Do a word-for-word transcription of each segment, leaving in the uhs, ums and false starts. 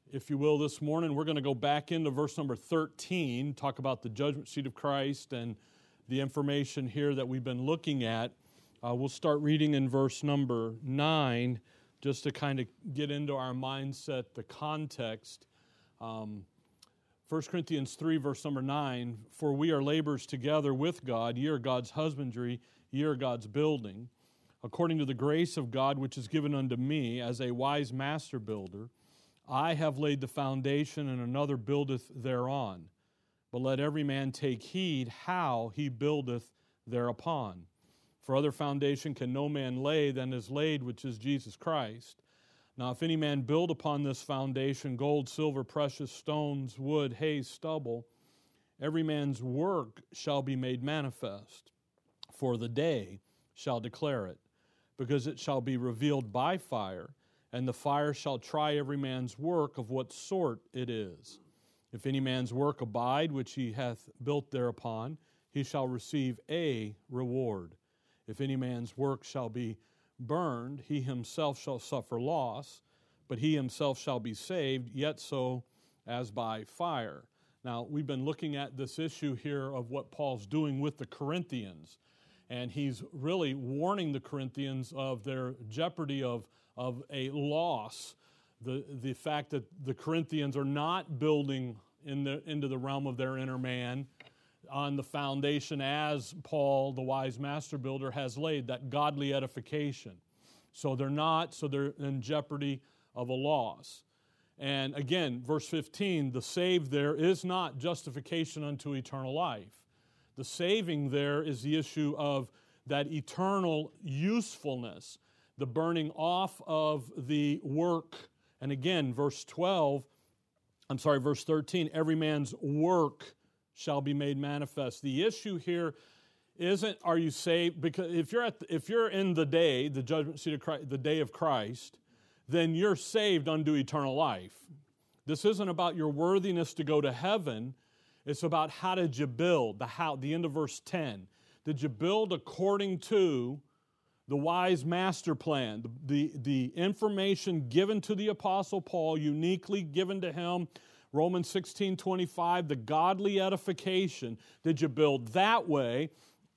if you will, this morning. We're going to go back into verse number thirteen, talk about the judgment seat of Christ and the information here that we've been looking at. Uh, we'll start reading in verse number nine, just to kind of get into our mindset, the context. Um, First Corinthians three, verse number nine, for we are laborers together with God, ye are God's husbandry, ye are God's building, according to the grace of God which is given unto me, as a wise master builder, I have laid the foundation, and another buildeth thereon. But let every man take heed how he buildeth thereupon. For other foundation can no man lay than is laid, which is Jesus Christ. Now if any man build upon this foundation gold, silver, precious stones, wood, hay, stubble, every man's work shall be made manifest, for the day shall declare it, because it shall be revealed by fire, and the fire shall try every man's work of what sort it is. If any man's work abide, which he hath built thereupon, he shall receive a reward. If any man's work shall be burned, he himself shall suffer loss, but he himself shall be saved, yet so as by fire. Now, we've been looking at this issue here of what Paul's doing with the Corinthians, and he's really warning the Corinthians of their jeopardy of, of a loss, the, the fact that the Corinthians are not building in the, into the realm of their inner man on the foundation as Paul, the wise master builder, has laid, that godly edification. So they're not, so they're in jeopardy of a loss. And again, verse fifteen, the saved there is not justification unto eternal life. The saving there is the issue of that eternal usefulness, the burning off of the work. And again, verse twelve, I'm sorry, verse thirteen, every man's work shall be made manifest. The issue here isn't are you saved, because if you're at the, if you're in the day, the judgment seat of Christ, the day of Christ, then you're saved unto eternal life. This isn't about your worthiness to go to heaven. It's about how did you build, the how, the end of verse ten. Did you build according to the wise master plan, the, the, the information given to the Apostle Paul, uniquely given to him, Romans sixteen twenty-five, the godly edification. Did you build that way?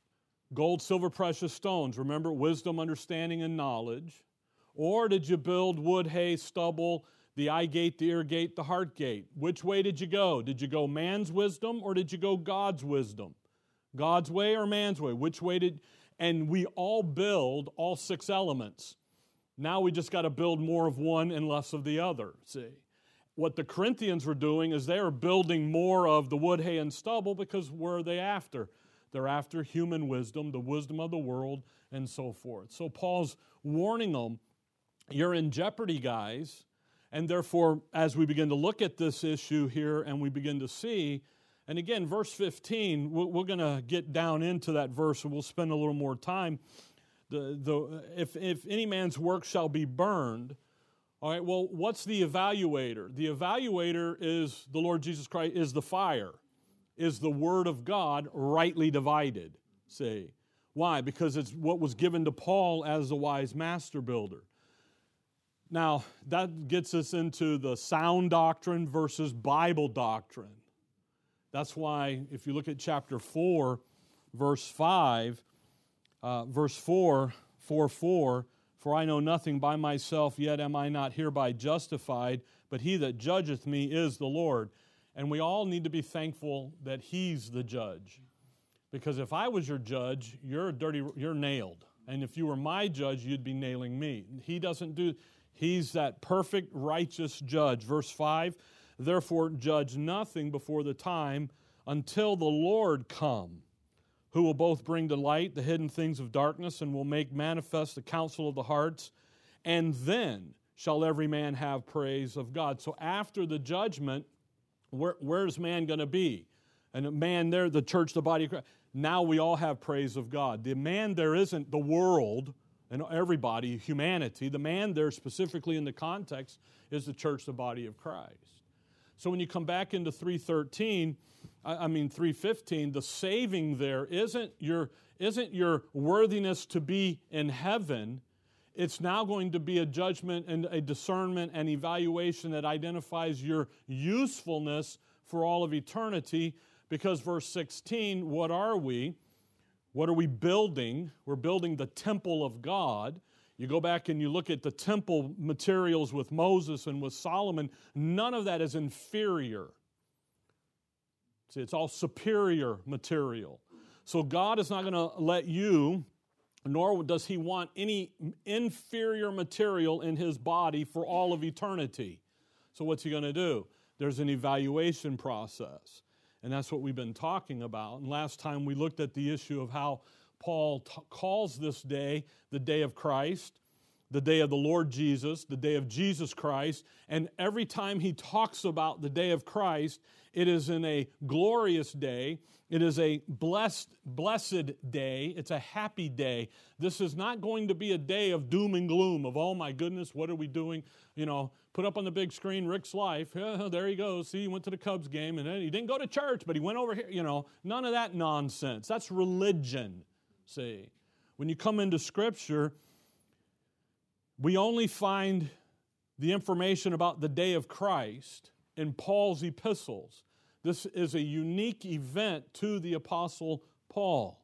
Gold, silver, precious stones. Remember, wisdom, understanding, and knowledge. Or did you build wood, hay, stubble, the eye gate, the ear gate, the heart gate? Which way did you go? Did you go man's wisdom or did you go God's wisdom? God's way or man's way? Which way did... And we all build all six elements. Now we just got to build more of one and less of the other, see? What the Corinthians were doing is they were building more of the wood, hay, and stubble because where are they after? They're after human wisdom, the wisdom of the world, and so forth. So Paul's warning them, you're in jeopardy, guys, and therefore, as we begin to look at this issue here and we begin to see, and again, verse fifteen, we're going to get down into that verse and we'll spend a little more time. The, the, if, if any man's work shall be burned, all right, well, what's the evaluator? The evaluator is the Lord Jesus Christ, is the fire, is the Word of God rightly divided, see? Why? Because it's what was given to Paul as the wise master builder. Now, that gets us into the sound doctrine versus Bible doctrine. That's why, if you look at chapter four, verse five, uh, verse four, four, four, for I know nothing by myself, yet am I not hereby justified, but he that judgeth me is the Lord. And we all need to be thankful that he's the judge. Because if I was your judge, you're a dirty, you're nailed. And if you were my judge, you'd be nailing me. He doesn't do, he's that perfect, righteous judge. Verse five, therefore judge nothing before the time until the Lord come, who will both bring to light the hidden things of darkness and will make manifest the counsel of the hearts, and then shall every man have praise of God. So after the judgment, where, where's man going to be? And man there, the church, the body of Christ. Now we all have praise of God. The man there isn't the world and everybody, humanity. The man there specifically in the context is the church, the body of Christ. So when you come back into three thirteen, I mean three fifteen, the saving there isn't your, isn't your worthiness to be in heaven. It's now going to be a judgment and a discernment and evaluation that identifies your usefulness for all of eternity. Because verse sixteen, what are we? What are we building? We're building the temple of God. You go back and you look at the temple materials with Moses and with Solomon, none of that is inferior. See, it's all superior material. So God is not going to let you, nor does He want any inferior material in His body for all of eternity. So what's He going to do? There's an evaluation process. And that's what we've been talking about. And last time we looked at the issue of how Paul t- calls this day the day of Christ, the day of the Lord Jesus, the day of Jesus Christ. And every time he talks about the day of Christ, it is in a glorious day. It is a blessed, blessed day. It's a happy day. This is not going to be a day of doom and gloom, of, oh my goodness, what are we doing? You know, put up on the big screen, Rick's life. Yeah, there he goes. See, he went to the Cubs game, and then he didn't go to church, but he went over here. You know, none of that nonsense. That's religion, see. When you come into Scripture, we only find the information about the day of Christ in Paul's epistles. This is a unique event to the Apostle Paul.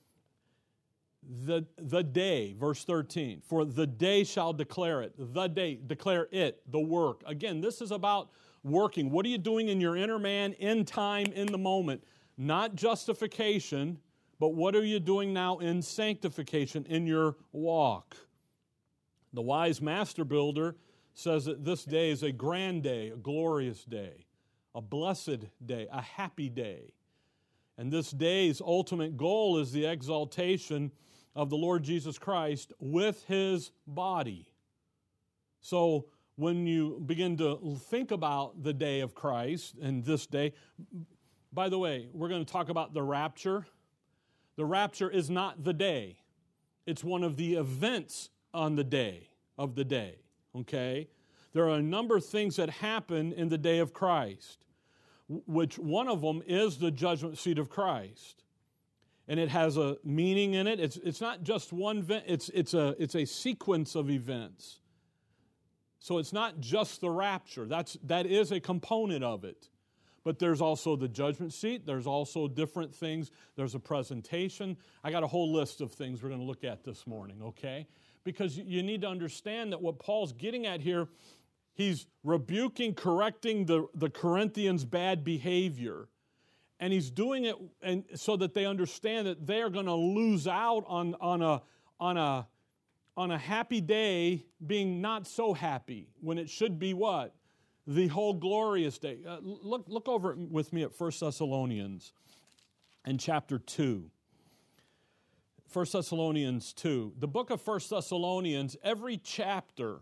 The, the day, verse thirteen, for the day shall declare it. The day, declare it, the work. Again, this is about working. What are you doing in your inner man, in time, in the moment? Not justification, but what are you doing now in sanctification, in your walk? The wise master builder says that this day is a grand day, a glorious day, a blessed day, a happy day. And this day's ultimate goal is the exaltation of the Lord Jesus Christ with His body. So when you begin to think about the day of Christ and this day, by the way, we're going to talk about the rapture. The rapture is not the day. It's one of the events on the day of the day, okay? There are a number of things that happen in the day of Christ, which one of them is the judgment seat of Christ. And it has a meaning in it. It's, it's not just one event, it's, it's, a, it's a sequence of events. So it's not just the rapture. That's, that is a component of it. But there's also the judgment seat. There's also different things. There's a presentation. I got a whole list of things we're going to look at this morning, okay? Because you need to understand that what Paul's getting at here, he's rebuking, correcting the, the Corinthians' bad behavior. And he's doing it and so that they understand that they are going to lose out on, on, a, on, a, on a happy day being not so happy when it should be what? The whole glorious day. Uh, look, look over with me at First Thessalonians in chapter two. First Thessalonians two. The book of First Thessalonians, every chapter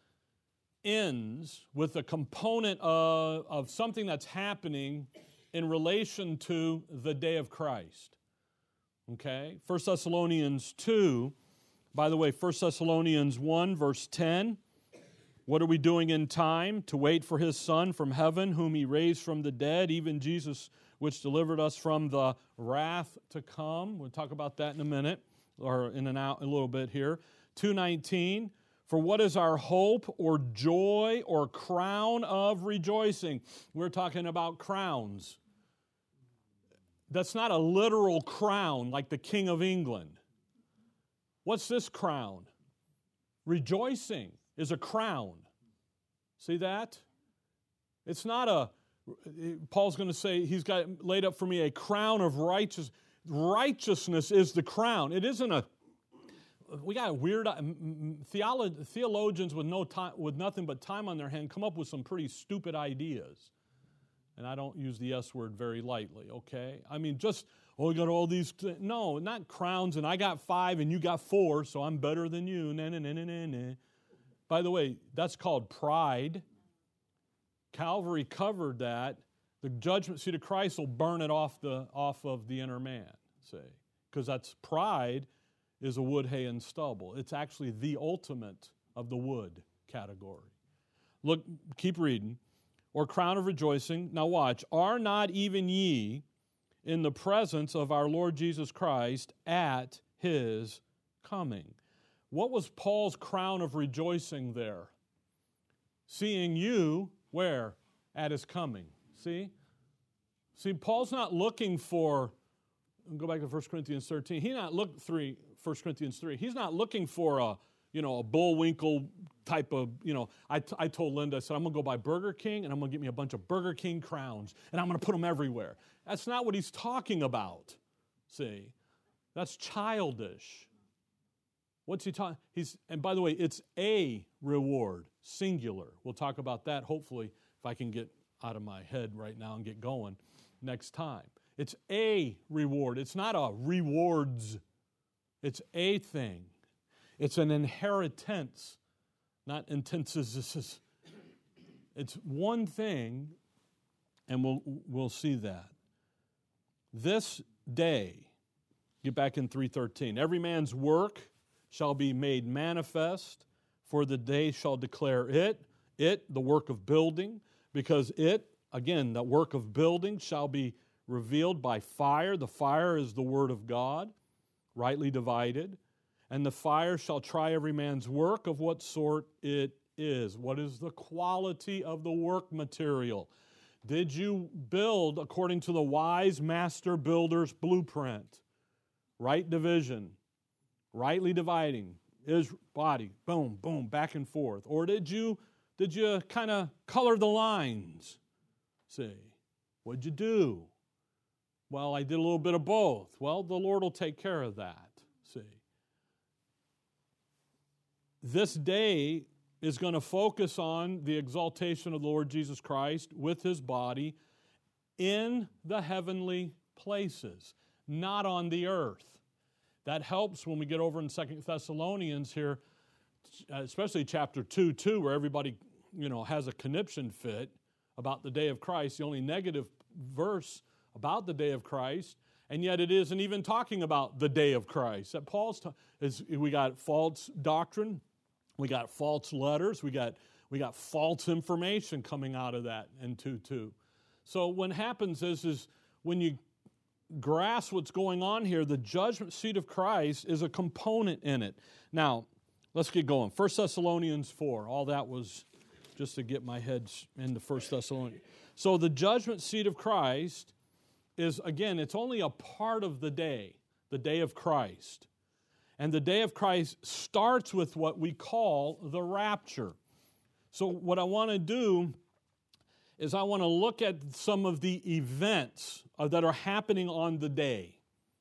ends with a component of, of something that's happening in relation to the day of Christ. Okay? First Thessalonians two, by the way, First Thessalonians one, verse ten. What are we doing in time? To wait for His Son from heaven, whom He raised from the dead, even Jesus, which delivered us from the wrath to come. We'll talk about that in a minute, or in an out, a little bit here. two nineteen, for what is our hope or joy or crown of rejoicing? We're talking about crowns. That's not a literal crown like the King of England. What's this crown? Rejoicing is a crown. See that? It's not a, Paul's going to say, he's got laid up for me a crown of righteousness. Righteousness is the crown. It isn't a, we got weird, theolo- theologians with no time, with nothing but time on their hand come up with some pretty stupid ideas. And I don't use the S word very lightly, okay? I mean, just, oh, we got all these, th- no, not crowns, and I got five and you got four, so I'm better than you, na na na na na na. By the way, that's called pride. Calvary covered that. The judgment seat of Christ will burn it off the off of the inner man, see? Because that's pride is a wood, hay, and stubble. It's actually the ultimate of the wood category. Look, keep reading. Or crown of rejoicing. Now watch. Are not even ye in the presence of our Lord Jesus Christ at His coming? What was Paul's crown of rejoicing there? Seeing you, where? At his coming. See? See, Paul's not looking for, go back to First Corinthians thirteen, he's not look three, First Corinthians three, he's not looking for a, you know, a Bullwinkle type of, you know, I, t- I told Linda, I said, I'm going to go buy Burger King and I'm going to get me a bunch of Burger King crowns and I'm going to put them everywhere. That's not what he's talking about, see? That's childish. What's he talking? He's, and by the way, it's a reward, singular. We'll talk about that, hopefully, if I can get out of my head right now and get going next time. It's a reward. It's not a rewards. It's a thing. It's an inheritance, not intenses. It's one thing, and we'll we'll see that. This day, get back in three thirteen, every man's work shall be made manifest, for the day shall declare it, it, the work of building, because it, again, the work of building shall be revealed by fire. The fire is the word of God, rightly divided. And the fire shall try every man's work of what sort it is. What is the quality of the work material? Did you build according to the wise master builder's blueprint? Right division, rightly dividing, is body, boom, boom, back and forth. Or did you did you kind of color the lines? See, what'd you do? Well, I did a little bit of both. Well, the Lord will take care of that. See. This day is going to focus on the exaltation of the Lord Jesus Christ with His body in the heavenly places, not on the earth. That helps when we get over in Second Thessalonians here, especially chapter two, two, where everybody, you know, has a conniption fit about the day of Christ, the only negative verse about the day of Christ, and yet it isn't even talking about the day of Christ. That Paul's ta- is we got false doctrine, we got false letters, we got we got false information coming out of that in two two. So what happens is is when you grasp what's going on here, the judgment seat of Christ is a component in it. Now, let's get going. First Thessalonians four. All that was just to get my head into First Thessalonians. So the judgment seat of Christ is, again, it's only a part of the day, the day of Christ. And the day of Christ starts with what we call the rapture. So what I want to do is I want to look at some of the events that are happening on the day.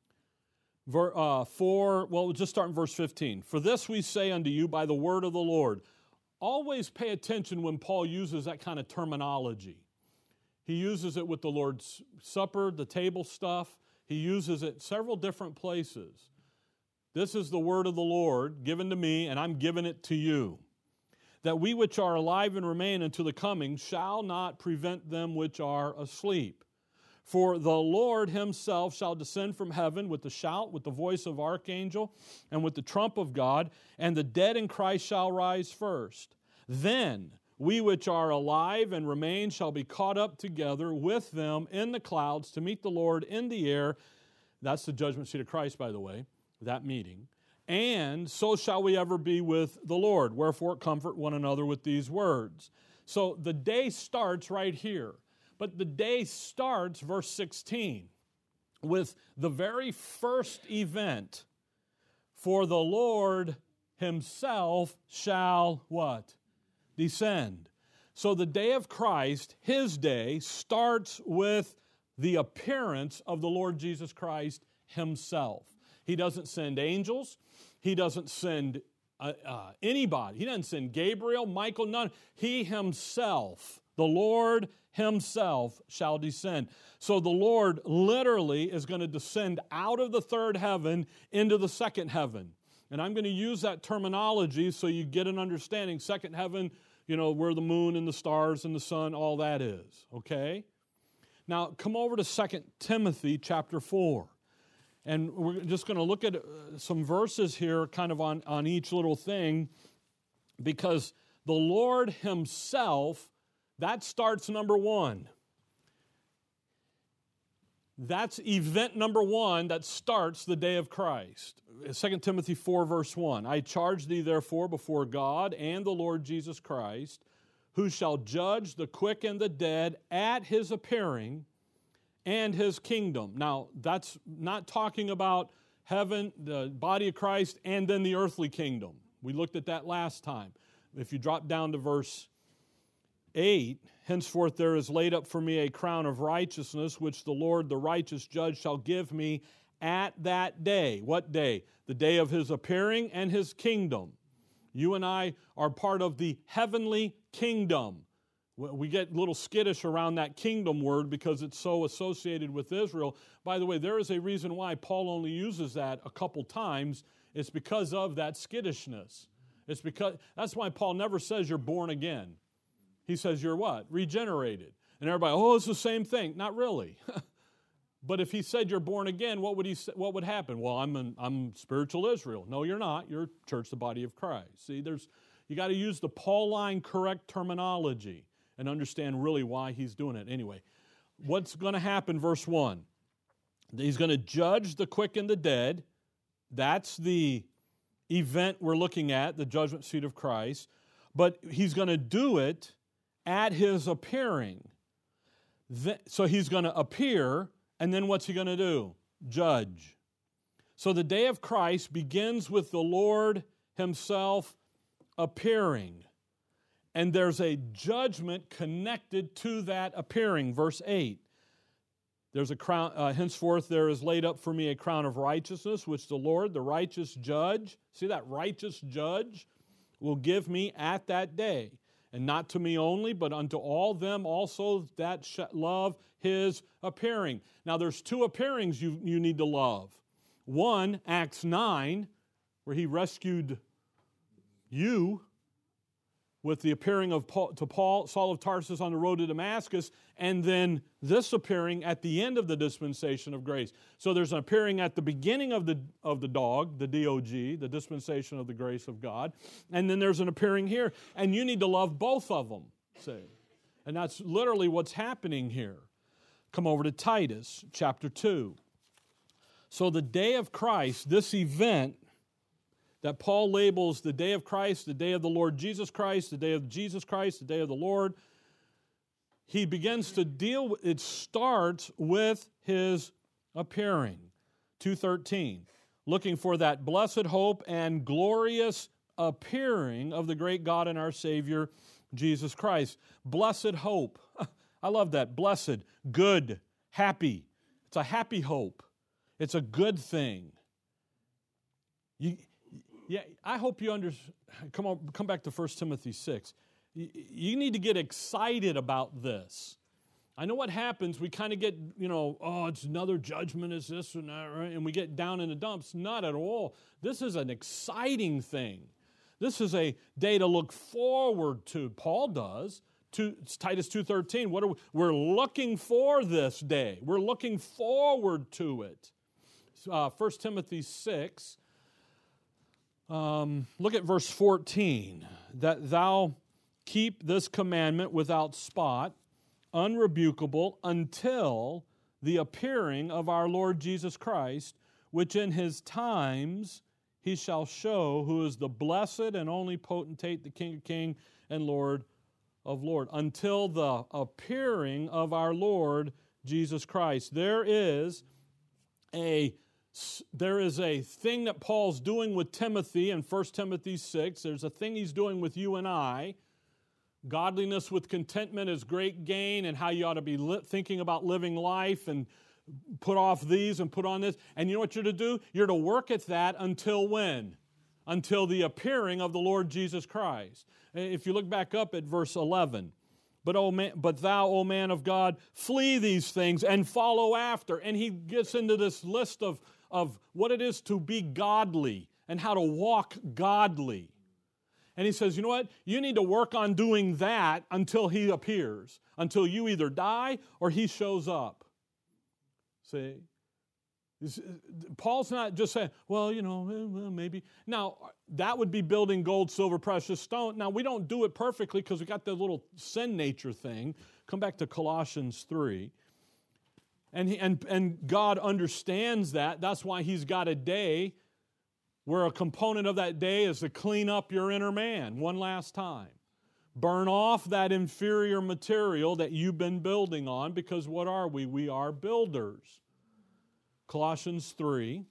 Ver, uh, for, well, we'll just start in verse fifteen. For this we say unto you by the word of the Lord. Always pay attention when Paul uses that kind of terminology. He uses it with the Lord's Supper, the table stuff. He uses it several different places. This is the word of the Lord given to me, and I'm giving it to you. That we which are alive and remain unto the coming shall not prevent them which are asleep. For the Lord Himself shall descend from heaven with the shout, with the voice of archangel, and with the trump of God, and the dead in Christ shall rise first. Then we which are alive and remain shall be caught up together with them in the clouds to meet the Lord in the air. That's the judgment seat of Christ, by the way, that meeting. And so shall we ever be with the Lord. Wherefore comfort one another with these words. So the day starts right here. But the day starts, verse sixteen, with the very first event. For the Lord Himself shall what? Descend. So the day of Christ, His day, starts with the appearance of the Lord Jesus Christ Himself. He doesn't send angels. He doesn't send uh, uh, anybody. He doesn't send Gabriel, Michael, none. He Himself, the Lord Himself, shall descend. So the Lord literally is going to descend out of the third heaven into the second heaven. And I'm going to use that terminology so you get an understanding. Second heaven, you know, where the moon and the stars and the sun, all that is, okay? Now, come over to Second Timothy chapter four. And we're just going to look at some verses here kind of on, on each little thing, because the Lord Himself, that starts number one. That's event number one that starts the day of Christ. Second Timothy four, verse one. I charge thee therefore before God and the Lord Jesus Christ, who shall judge the quick and the dead at his appearing and his kingdom. Now, that's not talking about heaven, the body of Christ, and then the earthly kingdom. We looked at that last time. If you drop down to verse eight, henceforth there is laid up for me a crown of righteousness, which the Lord, the righteous judge, shall give me at that day. What day? The day of his appearing and his kingdom. You and I are part of the heavenly kingdom. We get a little skittish around that kingdom word because it's so associated with Israel. By the way, there is a reason why Paul only uses that a couple times. It's because of that skittishness. It's because that's why Paul never says you're born again. He says you're what? Regenerated. And everybody, oh, it's the same thing. Not really. But if he said you're born again, what would he say, what would happen? Well, I'm an, I'm spiritual Israel. No, you're not. You're church, the body of Christ. See, there's you got to use the Pauline correct terminology and understand really why he's doing it. Anyway, what's going to happen, verse one? He's going to judge the quick and the dead. That's the event we're looking at, the judgment seat of Christ. But he's going to do it at his appearing. So he's going to appear, and then what's he going to do? Judge. So the day of Christ begins with the Lord himself appearing. And there's a judgment connected to that appearing. Verse eight. There's a crown, uh, henceforth there is laid up for me a crown of righteousness, which the Lord, the righteous judge, see that righteous judge, will give me at that day. And not to me only, but unto all them also that sh- love his appearing. Now there's two appearings you, you need to love. One, Acts nine, where he rescued you with the appearing of Paul, to Paul, Saul of Tarsus on the road to Damascus, and then this appearing at the end of the dispensation of grace. So there's an appearing at the beginning of the of the dog, the D O G, the dispensation of the grace of God, and then there's an appearing here, and you need to love both of them, see. And that's literally what's happening here. Come over to Titus chapter two. So the day of Christ, this event that Paul labels the day of Christ, the day of the Lord Jesus Christ, the day of Jesus Christ, the day of the Lord, he begins to deal with, it starts with his appearing. two thirteen, looking for that blessed hope and glorious appearing of the great God and our Savior, Jesus Christ. Blessed hope. I love that. Blessed, good, happy. It's a happy hope. It's a good thing. You, Yeah, I hope you understand. Come on, come back to First Timothy six. You need to get excited about this. I know what happens. We kind of get, you know, oh, it's another judgment, is this and that, right? And we get down in the dumps. Not at all. This is an exciting thing. This is a day to look forward to. Paul does. To, it's Titus two thirteen. What are we? We're looking for this day. We're looking forward to it. Uh, First Timothy six. Um, look at verse fourteen. That thou keep this commandment without spot, unrebukable, until the appearing of our Lord Jesus Christ, which in his times he shall show who is the blessed and only potentate, the King of kings and Lord of lords. Until the appearing of our Lord Jesus Christ. There is a There is a thing that Paul's doing with Timothy in First Timothy six. There's a thing he's doing with you and I. Godliness with contentment is great gain, and how you ought to be li- thinking about living life and put off these and put on this. And you know what you're to do? You're to work at that until when? Until the appearing of the Lord Jesus Christ. If you look back up at verse eleven. But, o man, but thou, O man of God, flee these things and follow after. And he gets into this list of, of what it is to be godly and how to walk godly. And he says, you know what? You need to work on doing that until he appears, until you either die or he shows up. See? Paul's not just saying, well, you know, maybe. Now, that would be building gold, silver, precious stone. Now, we don't do it perfectly because we got the little sin nature thing. Come back to Colossians three. And, he, and, and God understands that. That's why He's got a day where a component of that day is to clean up your inner man one last time. Burn off that inferior material that you've been building on, because what are we? We are builders. Colossians three.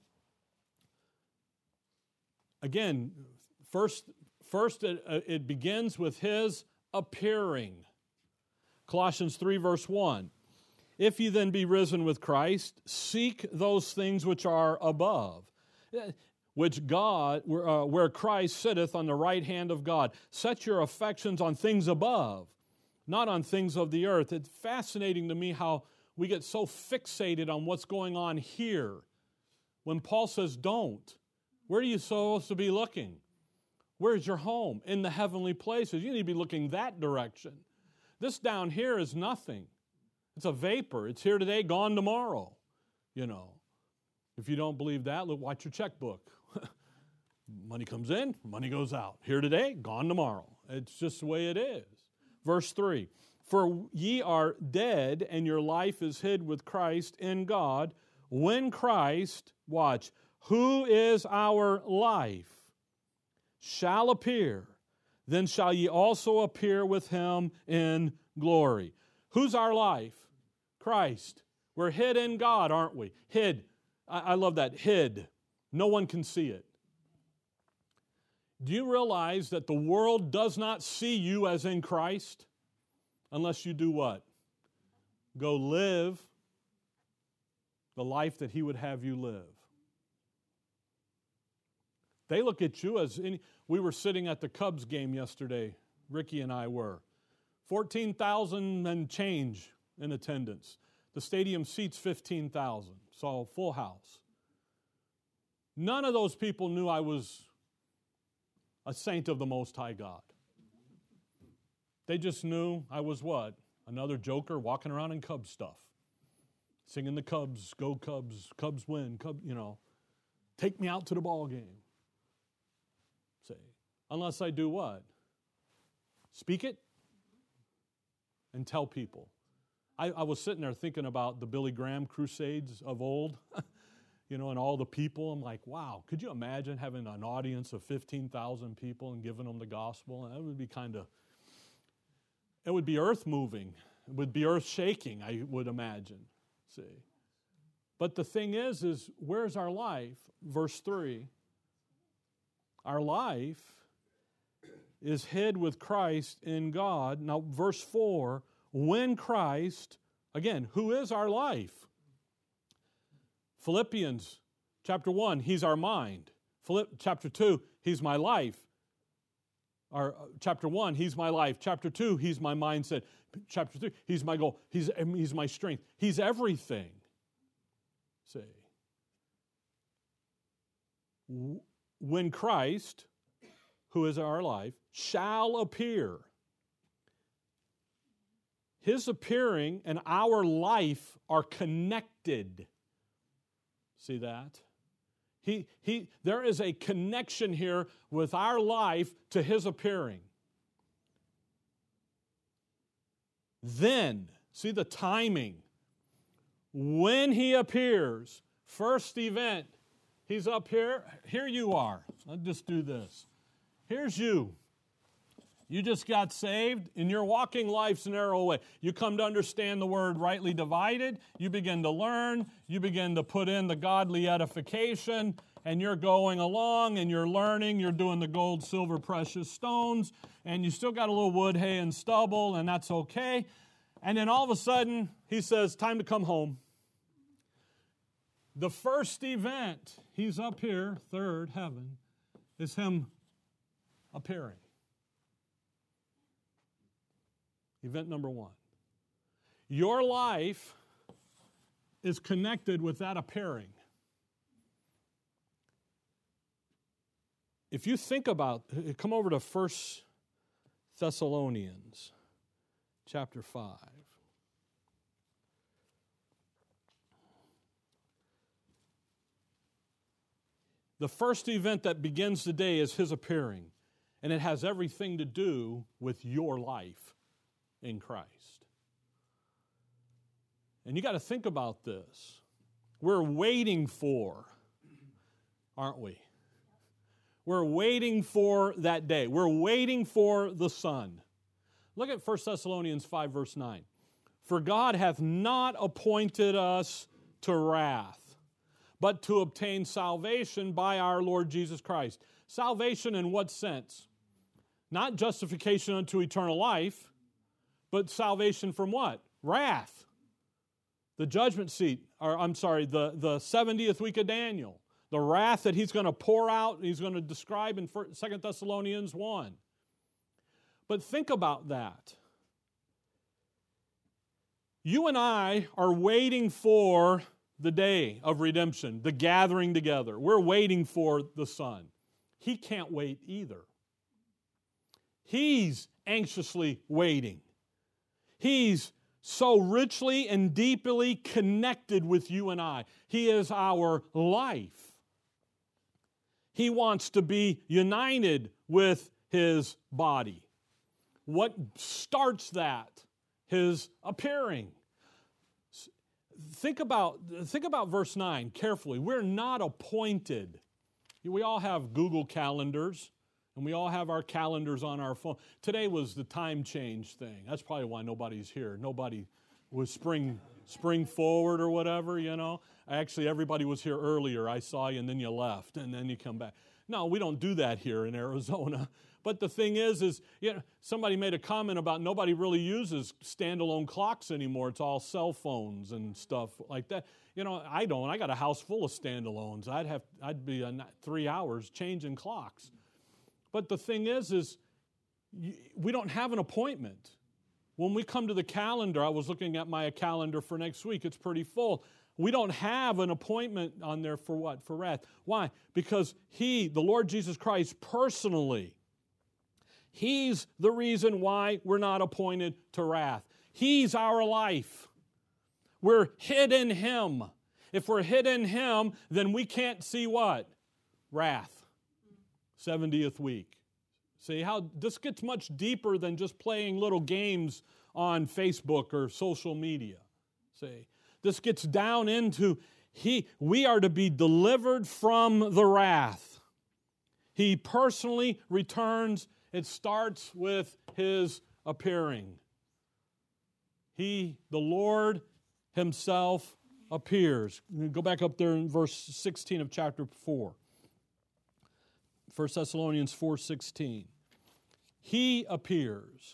Again, first, first it, it begins with His appearing. Colossians three, verse one. If ye then be risen with Christ, seek those things which are above, which God, uh, where Christ sitteth on the right hand of God. Set your affections on things above, not on things of the earth. It's fascinating to me how we get so fixated on what's going on here. When Paul says don't, where are you supposed to be looking? Where's your home? In the heavenly places. You need to be looking that direction. This down here is nothing. It's a vapor. It's here today, gone tomorrow. You know, if you don't believe that, look, watch your checkbook. Money comes in, money goes out. Here today, gone tomorrow. It's just the way it is. Verse three, for ye are dead, and your life is hid with Christ in God. When Christ, watch, who is our life, shall appear, then shall ye also appear with Him in glory. Who's our life? Christ. We're hid in God, aren't we? Hid. I, I love that. Hid. No one can see it. Do you realize that the world does not see you as in Christ unless you do what? Go live the life that He would have you live. They look at you as any, we were sitting at the Cubs game yesterday, Ricky and I were. fourteen thousand and change in attendance. The stadium seats fifteen thousand, so full house. None of those people knew I was a saint of the Most High God. They just knew I was what? Another joker walking around in Cubs stuff. Singing the Cubs, go Cubs, Cubs win, Cubs, you know. Take me out to the ball game. Say, unless I do what? Speak it and tell people. I, I was sitting there thinking about the Billy Graham crusades of old, you know, and all the people. I'm like, wow, could you imagine having an audience of fifteen thousand people and giving them the gospel? And that would be kind of, it would be earth-moving. It would be earth-shaking, I would imagine. See. But the thing is, is where's our life? Verse three. Our life is hid with Christ in God. Now, verse four, when Christ, again, who is our life? Philippians chapter one, He's our mind. Philipp, chapter two, He's my life. Or, uh, chapter one, He's my life. Chapter two, He's my mindset. Chapter three, He's my goal. He's, he's my strength. He's everything. See. When Christ, who is our life, shall appear. His appearing and our life are connected. See that? He, he, there is a connection here with our life to His appearing. Then, see the timing. When He appears, first event, He's up here. Here you are. I'll just do this. Here's you. You just got saved, and you're walking life's narrow way. You come to understand the word rightly divided. You begin to learn. You begin to put in the godly edification, and you're going along, and you're learning. You're doing the gold, silver, precious stones, and you still got a little wood, hay, and stubble, and that's okay. And then all of a sudden, He says, time to come home. The first event, He's up here, third heaven, is Him appearing. Event number one. Your life is connected with that appearing. If you think about, come over to First Thessalonians chapter five. The first event that begins the day is His appearing, and it has everything to do with your life in Christ. And you got to think about this. We're waiting for, aren't we? We're waiting for that day. We're waiting for the Son. Look at First Thessalonians five, verse nine. For God hath not appointed us to wrath, but to obtain salvation by our Lord Jesus Christ. Salvation in what sense? Not justification unto eternal life, but salvation from what? Wrath. The judgment seat, or I'm sorry, the, the seventieth week of Daniel. The wrath that he's going to pour out, he's going to describe in Second Thessalonians one. But think about that. You and I are waiting for the day of redemption, the gathering together. We're waiting for the Son. He can't wait either. He's anxiously waiting. He's so richly and deeply connected with you and I. He is our life. He wants to be united with His body. What starts that? His appearing. Think about, think about verse nine carefully. We're not appointed. We all have Google calendars, and we all have our calendars on our phone. Today was the time change thing. That's probably why nobody's here. Nobody was spring spring forward or whatever, you know. Actually, everybody was here earlier. I saw you, and then you left, and then you come back. No, we don't do that here in Arizona. But the thing is, is you know, somebody made a comment about nobody really uses standalone clocks anymore. It's all cell phones and stuff like that. You know, I don't. I got a house full of standalones. I'd have, I'd be a, three hours changing clocks. But the thing is, is we don't have an appointment. When we come to the calendar, I was looking at my calendar for next week. It's pretty full. We don't have an appointment on there for what? For wrath. Why? Because He, the Lord Jesus Christ, personally, He's the reason why we're not appointed to wrath. He's our life. We're hid in Him. If we're hid in Him, then we can't see what? Wrath. seventieth week. See how this gets much deeper than just playing little games on Facebook or social media. See, this gets down into he. We are to be delivered from the wrath. He personally returns. It starts with His appearing. He, the Lord Himself, appears. Go back up there in verse sixteen of chapter four. First Thessalonians four sixteen. He appears.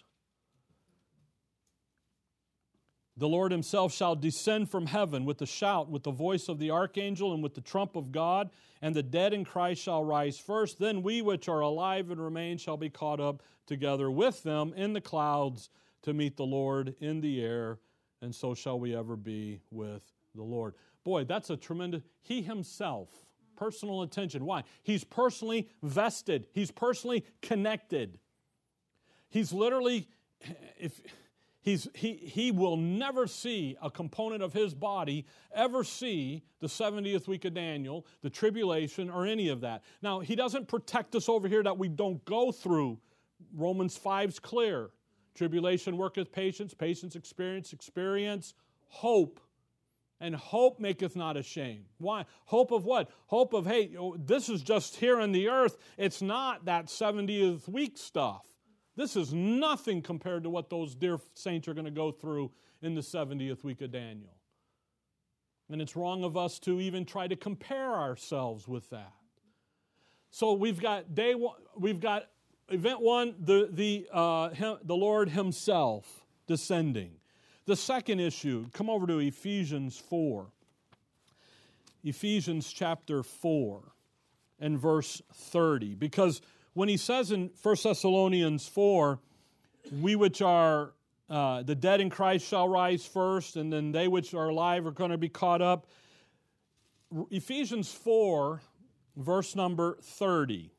The Lord Himself shall descend from heaven with a shout, with the voice of the archangel, and with the trump of God, and the dead in Christ shall rise first. Then we which are alive and remain shall be caught up together with them in the clouds to meet the Lord in the air, and so shall we ever be with the Lord. Boy, that's a tremendous... He Himself, personal attention. Why? He's personally vested. He's personally connected. He's literally... if. He's, he, he will never see a component of His body, ever see the seventieth week of Daniel, the tribulation, or any of that. Now, He doesn't protect us over here that we don't go through. Romans five's clear. Tribulation worketh patience, patience experience, experience, hope. And hope maketh not ashamed. Why? Hope of what? Hope of, hey, this is just here on the earth. It's not that seventieth week stuff. This is nothing compared to what those dear saints are going to go through in the seventieth week of Daniel. And it's wrong of us to even try to compare ourselves with that. So we've got day one, we've got event one, the the uh, him, the Lord Himself descending. The second issue, come over to Ephesians four. Ephesians chapter four and verse thirty, because when he says in First Thessalonians four, we which are, uh, the dead in Christ shall rise first, and then they which are alive are going to be caught up. Ephesians four, verse number thirty.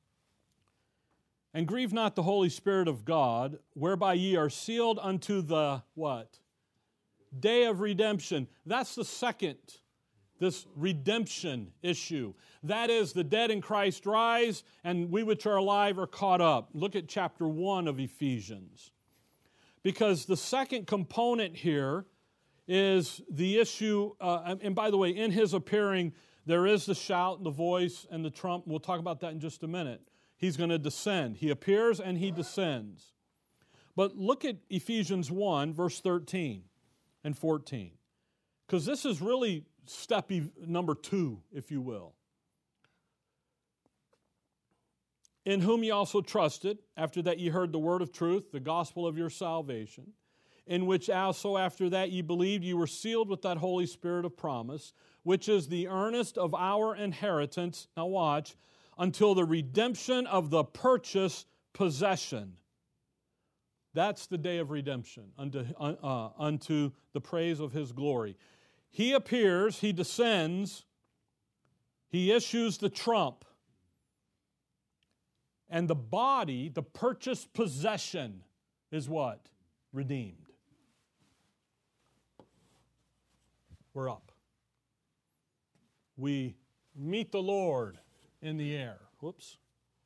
And grieve not the Holy Spirit of God, whereby ye are sealed unto the, what? Day of redemption. That's the second, this redemption issue. That is, the dead in Christ rise, and we which are alive are caught up. Look at chapter one of Ephesians. Because the second component here is the issue, uh, and by the way, in his appearing, there is the shout and the voice and the trump. We'll talk about that in just a minute. He's going to descend. He appears and he descends. But look at Ephesians one, verse thirteen and fourteen, because this is really step number two, if you will. In whom ye also trusted, after that ye heard the word of truth, the gospel of your salvation, in which also after that ye believed, ye were sealed with that Holy Spirit of promise, which is the earnest of our inheritance, now watch, until the redemption of the purchased possession. That's the day of redemption, unto, uh, unto the praise of His glory. He appears, He descends, He issues the trump, and the body, the purchased possession, is what? Redeemed. We're up. We meet the Lord in the air. Whoops.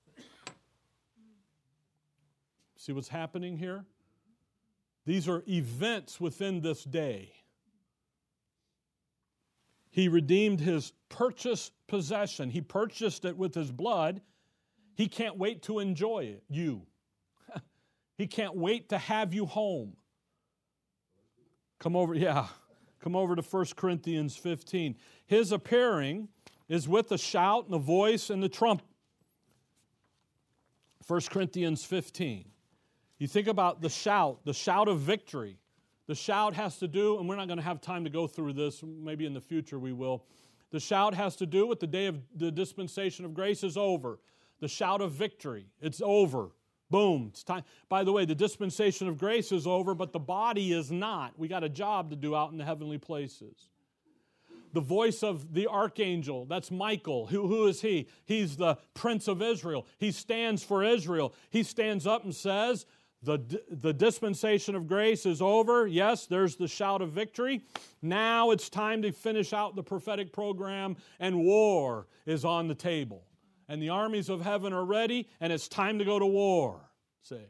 See what's happening here? These are events within this day. He redeemed His purchased possession. He purchased it with His blood. He can't wait to enjoy it, you. He can't wait to have you home. Come over, yeah. Come over to First Corinthians fifteen. His appearing is with a shout and a voice and the trump. First Corinthians fifteen. You think about the shout, the shout of victory. The shout has to do, and we're not going to have time to go through this, maybe in the future we will. The shout has to do with the day of the dispensation of grace is over. The shout of victory, it's over. Boom, it's time. By the way, the dispensation of grace is over, but the body is not. We got a job to do out in the heavenly places. The voice of the archangel, that's Michael. Who, who is he? He's the Prince of Israel. He stands for Israel. He stands up and says, the, the dispensation of grace is over. Yes, there's the shout of victory. Now it's time to finish out the prophetic program, and war is on the table. And the armies of heaven are ready, and it's time to go to war, say.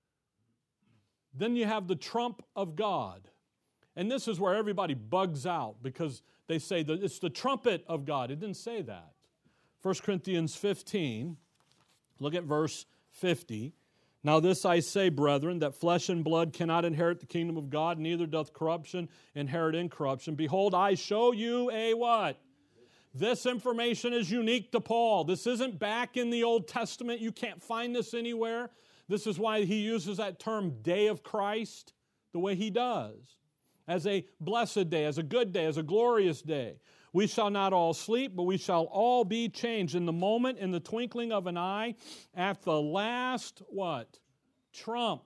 Then you have the trump of God. And this is where everybody bugs out, because they say that it's the trumpet of God. It didn't say that. First Corinthians fifteen, look at verse fifty. Now this I say, brethren, that flesh and blood cannot inherit the kingdom of God, neither doth corruption inherit incorruption. Behold, I show you a what? This information is unique to Paul. This isn't back in the Old Testament. You can't find this anywhere. This is why he uses that term, day of Christ, the way he does. As a blessed day, as a good day, as a glorious day. We shall not all sleep, but we shall all be changed in the moment, in the twinkling of an eye, at the last, what? Trump.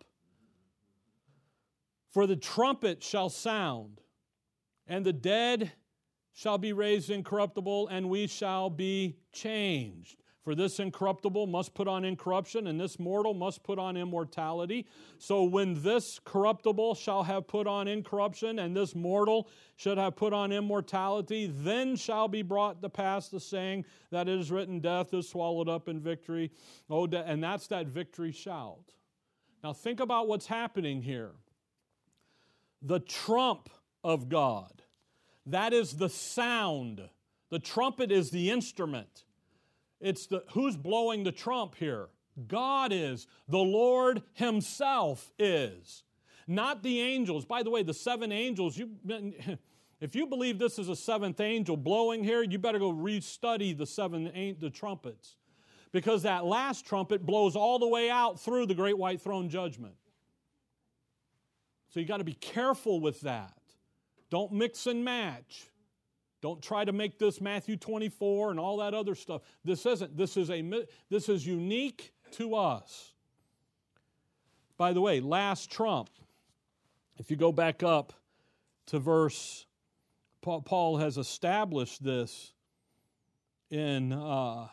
For the trumpet shall sound, and the dead shall be raised incorruptible, and we shall be changed. For this incorruptible must put on incorruption, and this mortal must put on immortality. So when this corruptible shall have put on incorruption, and this mortal should have put on immortality, then shall be brought to pass the saying that it is written, death is swallowed up in victory. Oh, de- and that's that victory shout. Now think about what's happening here. The trump of God. That is the sound. The trumpet is the instrument. It's the who's blowing the trump here? God is. The Lord Himself is. Not the angels. By the way, the seven angels, you, if you believe this is a seventh angel blowing here, you better go re-study the seven the trumpets. Because that last trumpet blows all the way out through the great white throne judgment. So you got to be careful with that. Don't mix and match. Don't try to make this Matthew twenty-four and all that other stuff. This isn't. This is a. This is unique to us. By the way, last trump. If you go back up to verse, Paul has established this in uh,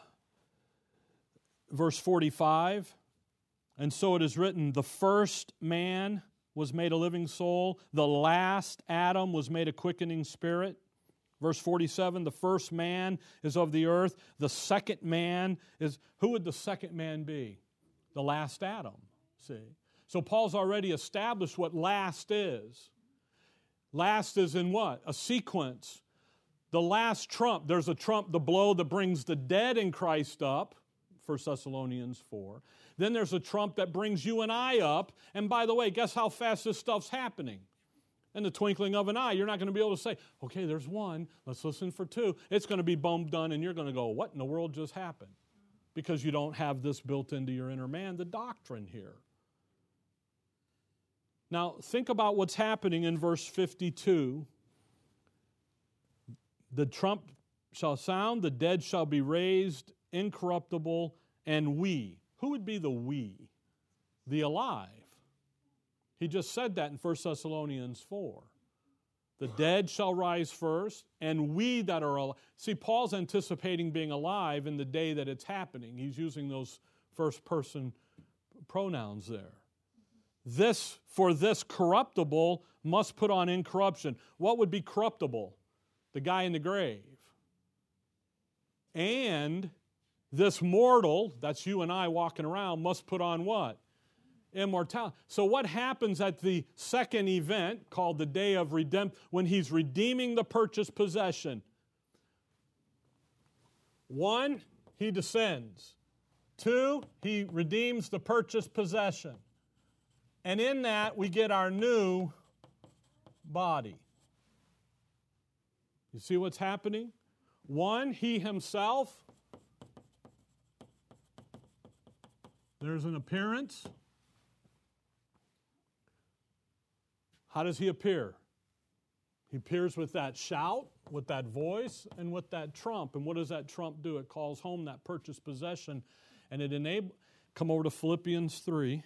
verse forty-five. And so it is written, the first man was made a living soul. The last Adam was made a quickening spirit. Verse forty-seven, the first man is of the earth. The second man is, who would the second man be? The last Adam, see. So Paul's already established what last is. Last is in what? A sequence. The last trump, there's a trump, the blow that brings the dead in Christ up, First Thessalonians four. Then there's a trump that brings you and I up. And by the way, guess how fast this stuff's happening? In the twinkling of an eye. You're not going to be able to say, okay, there's one, let's listen for two. It's going to be boom, done, and you're going to go, what in the world just happened? Because you don't have this built into your inner man, the doctrine here. Now, think about what's happening in verse fifty-two. The trump shall sound, the dead shall be raised, incorruptible, and we. Who would be the we? The alive. He just said that in First Thessalonians four. The dead shall rise first, and we that are alive. See, Paul's anticipating being alive in the day that it's happening. He's using those first person pronouns there. This, for this corruptible must put on incorruption. What would be corruptible? The guy in the grave. And this mortal, that's you and I walking around, must put on what? Immortality. So what happens at the second event called the day of redemption, when he's redeeming the purchased possession? One, he descends. Two, he redeems the purchased possession. And in that, we get our new body. You see what's happening? One, he himself, there's an appearance. How does he appear? He appears with that shout, with that voice, and with that trump. And what does that trump do? It calls home that purchased possession, and it enables. Come over to Philippians three.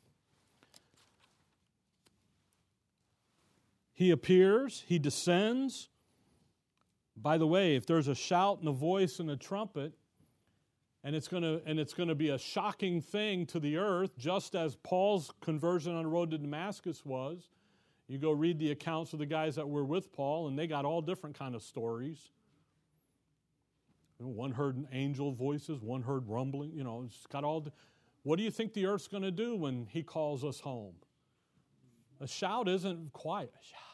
He appears, he descends. By the way, if there's a shout and a voice and a trumpet, and it's going to and it's going to be a shocking thing to the earth, just as Paul's conversion on the road to Damascus was. You go read the accounts of the guys that were with Paul, and they got all different kind of stories. You know, one heard angel voices, one heard rumbling. You know, it's got all. What do you think the earth's going to do when he calls us home? A shout isn't quiet. A shout.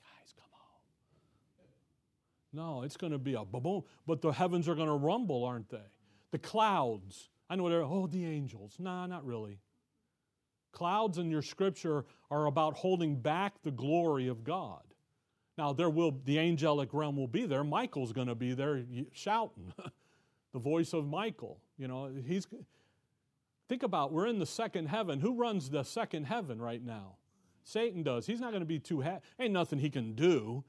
No, it's going to be a boom, but the heavens are going to rumble, aren't they? The clouds. I know they're, oh, the angels. Nah, not really. Clouds in your scripture are about holding back the glory of God. Now, there will the angelic realm will be there. Michael's going to be there shouting. The voice of Michael. You know, he's. Think about, we're in the second heaven. Who runs the second heaven right now? Satan does. He's not going to be too happy. Ain't nothing he can do.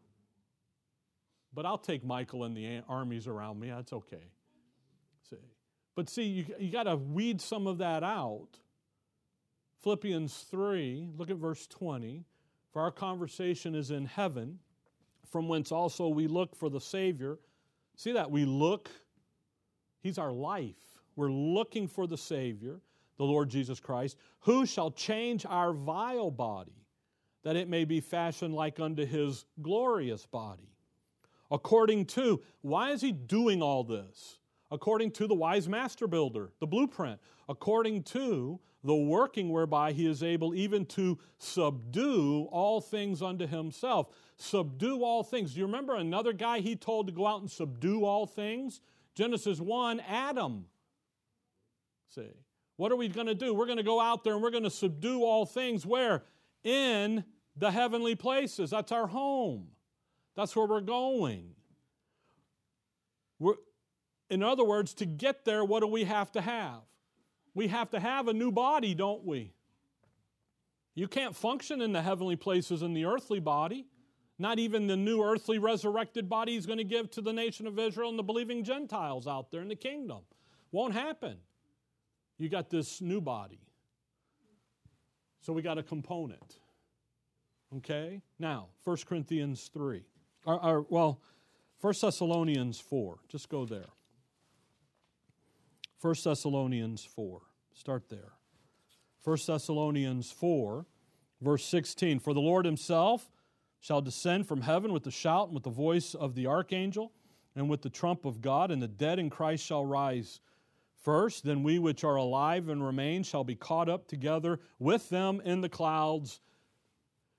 But I'll take Michael and the armies around me. That's okay. See, but see, you, you got to weed some of that out. Philippians three, look at verse twenty. For our conversation is in heaven, from whence also we look for the Savior. See that? We look. He's our life. We're looking for the Savior, the Lord Jesus Christ, who shall change our vile body, that it may be fashioned like unto His glorious body. According to, why is he doing all this? According to the wise master builder, the blueprint. According to the working whereby he is able even to subdue all things unto himself. Subdue all things. Do you remember another guy he told to go out and subdue all things? Genesis one, Adam. See, what are we going to do? We're going to go out there and we're going to subdue all things. Where? In the heavenly places. That's our home. That's where we're going. We're, in other words, to get there, what do we have to have? We have to have a new body, don't we? You can't function in the heavenly places in the earthly body. Not even the new earthly resurrected body He's going to give to the nation of Israel and the believing Gentiles out there in the kingdom. Won't happen. You got this new body. So we got a component. Okay? Now, First Corinthians three. Or, or, well, First Thessalonians four. Just go there. First Thessalonians four. Start there. First Thessalonians four, verse sixteen. For the Lord Himself shall descend from heaven with a shout and with the voice of the archangel and with the trump of God, and the dead in Christ shall rise first. Then we which are alive and remain shall be caught up together with them in the clouds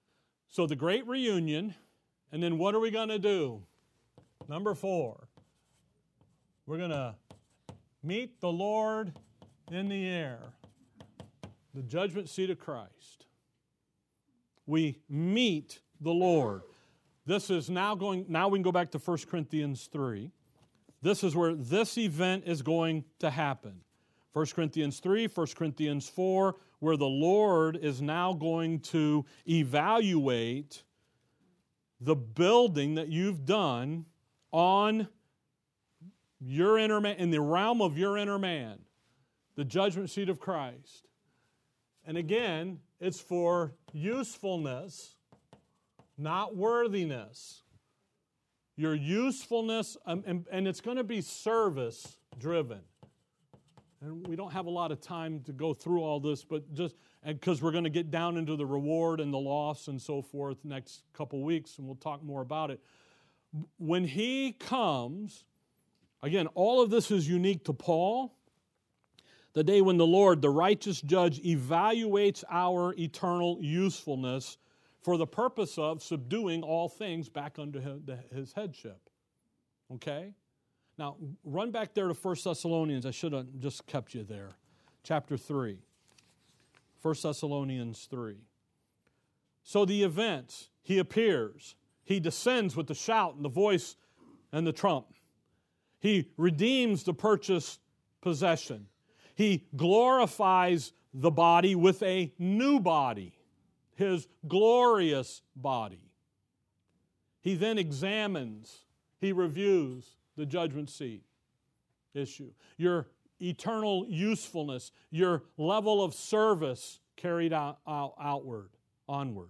So the great reunion, and then what are we going to do? Number four, we're going to meet the Lord in the air, the judgment seat of Christ. We meet the Lord. This is now going, now we can go back to First Corinthians three. This is where this event is going to happen. First Corinthians three, First Corinthians four, where the Lord is now going to evaluate the building that you've done on your inner man, in the realm of your inner man, the judgment seat of Christ. And again, it's for usefulness, not worthiness. Your usefulness, um, and, and it's going to be service-driven. And we don't have a lot of time to go through all this, but just because we're going to get down into the reward and the loss and so forth next couple weeks, and we'll talk more about it. When He comes, again, all of this is unique to Paul. The day when the Lord, the righteous judge, evaluates our eternal usefulness for the purpose of subduing all things back under His headship. Okay? Now, run back there to First Thessalonians. I should have just kept you there. Chapter three. First Thessalonians three. So the events, He appears. He descends with the shout and the voice and the trump. He redeems the purchased possession. He glorifies the body with a new body, His glorious body. He then examines, He reviews the judgment seat issue. Your eternal usefulness, your level of service carried out, out outward, onward.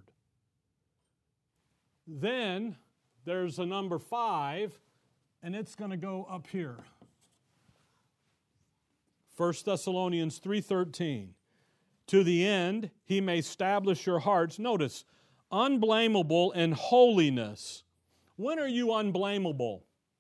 Then there's a number five, and it's going to go up here. First Thessalonians three thirteen. To the end He may establish your hearts. Notice, unblameable in holiness. When are you unblameable?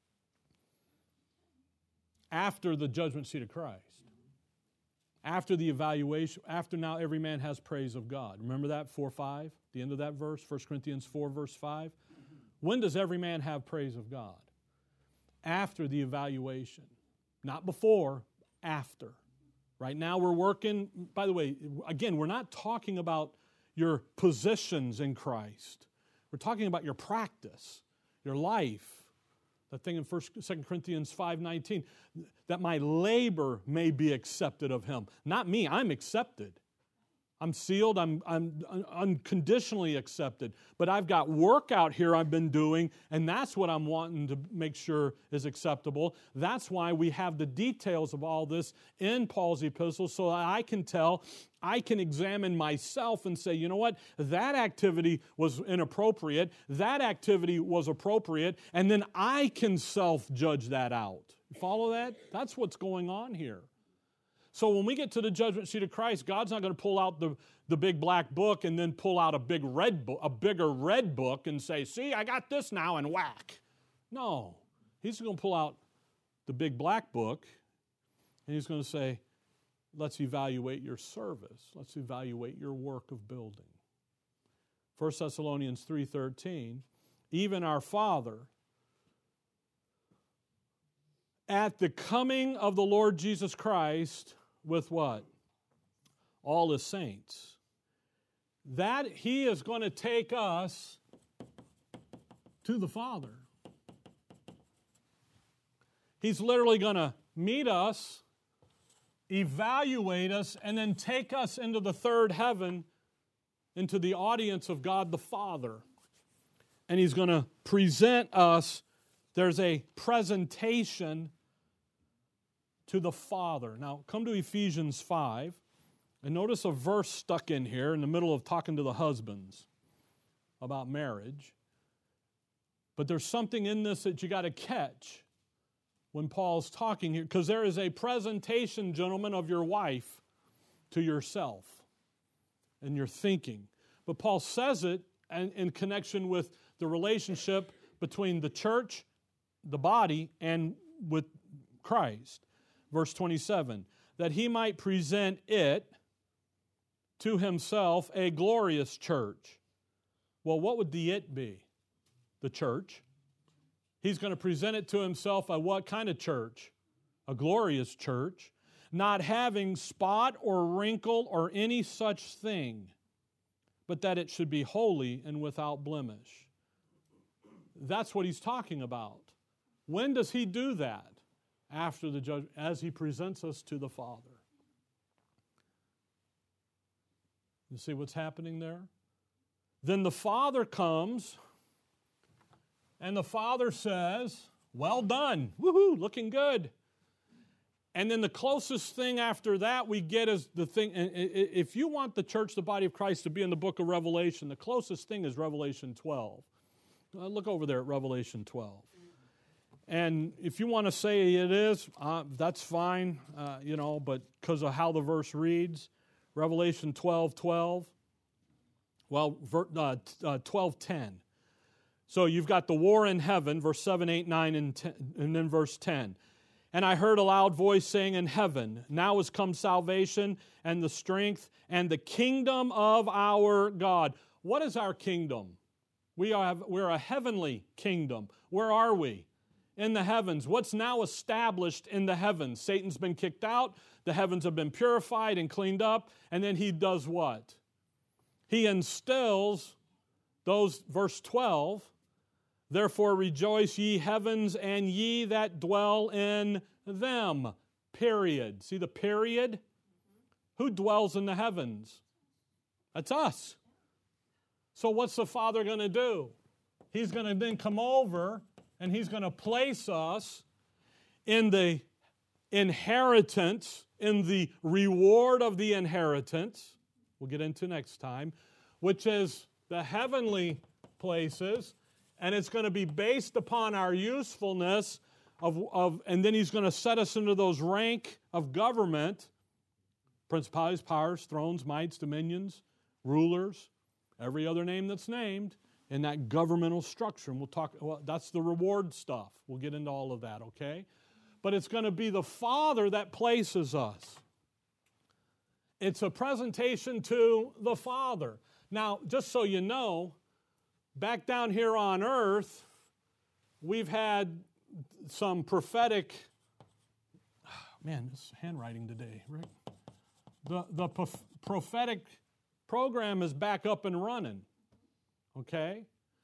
After the judgment seat of Christ. After the evaluation, after now every man has praise of God. Remember that, four five, the end of that verse, First Corinthians four, verse five? When does every man have praise of God? After the evaluation. Not before, after. Right now we're working, by the way, again, we're not talking about your positions in Christ. We're talking about your practice, your life. That thing in First, Second Corinthians five nineteen, that my labor may be accepted of Him. Not me, I'm accepted. I'm sealed, I'm, I'm unconditionally accepted. But I've got work out here I've been doing, and that's what I'm wanting to make sure is acceptable. That's why we have the details of all this in Paul's epistles, so that I can tell, I can examine myself and say, you know what, that activity was inappropriate, that activity was appropriate, and then I can self-judge that out. Follow that? That's what's going on here. So when we get to the judgment seat of Christ, God's not going to pull out the, the big black book and then pull out a big red book, a bigger red book and say, see, I got this now, and whack. No. He's going to pull out the big black book and He's going to say, let's evaluate your service. Let's evaluate your work of building. First Thessalonians three thirteen, even our Father, at the coming of the Lord Jesus Christ, with what? All His saints. That He is going to take us to the Father. He's literally going to meet us, evaluate us, and then take us into the third heaven, into the audience of God the Father. And He's going to present us. There's a presentation to the Father. Now, come to Ephesians five, and notice a verse stuck in here in the middle of talking to the husbands about marriage. But there's something in this that you got to catch when Paul's talking here, because there is a presentation, gentlemen, of your wife to yourself and your thinking. But Paul says it in, in connection with the relationship between the church, the body, and with Christ. Verse twenty-seven, that He might present it to Himself a glorious church, Well, what would the it be? The church. He's going to present it to himself a what kind of church? A glorious church, not having spot or wrinkle or any such thing, but that it should be holy and without blemish. That's what he's talking about. When does he do that? After the judgment, as he presents us to the Father. You see what's happening there? Then the Father comes, and the Father says, well done, woohoo, looking good. And then the closest thing after that we get is the thing, if you want the church, the body of Christ, to be in the book of Revelation, the closest thing is Revelation twelve. Uh, look over there at Revelation twelve. And if you want to say it is, uh, that's fine, uh, you know, but because of how the verse reads, Revelation twelve twelve, well, ver, uh, uh, twelve ten. So you've got the war in heaven, verse seven, eight, nine, and, ten, and then verse ten. And I heard a loud voice saying in heaven, now has come salvation and the strength and the kingdom of our God. What is our kingdom? We are, we're a heavenly kingdom. Where are we? In the heavens. What's now established in the heavens? Satan's been kicked out. The heavens have been purified and cleaned up. And then he does what? He instills those, verse twelve, therefore rejoice ye heavens and ye that dwell in them. Period. See the period? Who dwells in the heavens? That's us. So what's the Father going to do? He's going to then come over and He's going to place us in the inheritance, in the reward of the inheritance, we'll get into next time, which is the heavenly places, and it's going to be based upon our usefulness of, of and then He's going to set us into those rank of government, principalities, powers, thrones, mights, dominions, rulers, every other name that's named, in that governmental structure. And we'll talk, well, that's the reward stuff. We'll get into all of that, okay? But it's going to be the Father that places us. It's a presentation to the Father. Now, just so you know, back down here on earth, we've had some prophetic, man, this handwriting today, right? The, the prophetic program is back up and running. Okay?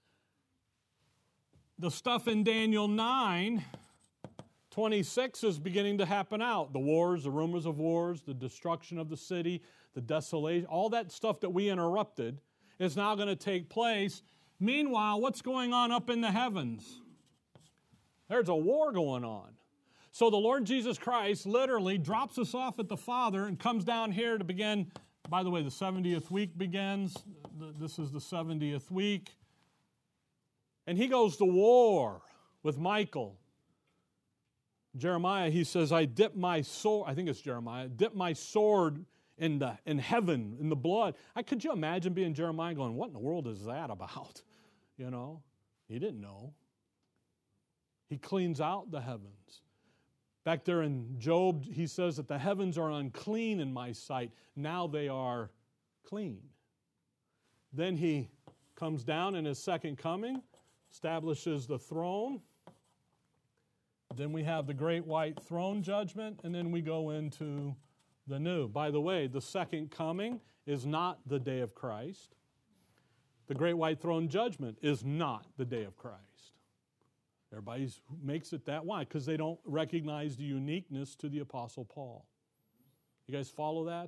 The stuff in Daniel nine twenty-six is beginning to happen out. The wars, the rumors of wars, the destruction of the city, the desolation, all that stuff that we interrupted is now going to take place. Meanwhile, what's going on up in the heavens? There's a war going on. So the Lord Jesus Christ literally drops us off at the Father and comes down here to begin. By the way, the seventieth week begins. This is the seventieth week. And he goes to war with Michael. Jeremiah, he says, I dip my sword, I think it's Jeremiah, dip my sword in the in heaven, in the blood. I could you imagine being Jeremiah going, what in the world is that about? You know, he didn't know. He cleans out the heavens. Back there in Job, he says that the heavens are unclean in my sight. Now they are clean. Then he comes down in his second coming, establishes the throne. Then we have the great white throne judgment, and then we go into the new. By the way, the second coming is not the day of Christ. The great white throne judgment is not the day of Christ. Everybody makes it that. Why? Because they don't recognize the uniqueness to the Apostle Paul. You guys follow that?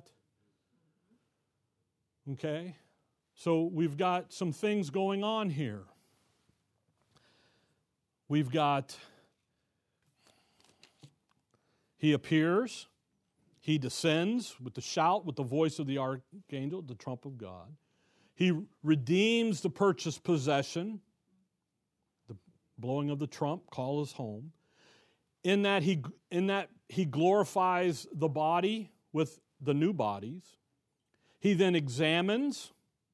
Okay? So we've got some things going on here. We've got, he appears, he descends with the shout, with the voice of the archangel, the trump of God. He redeems the purchased possession, the blowing of the trump, call us home. In that he, in that he glorifies the body with the new bodies. He then examines.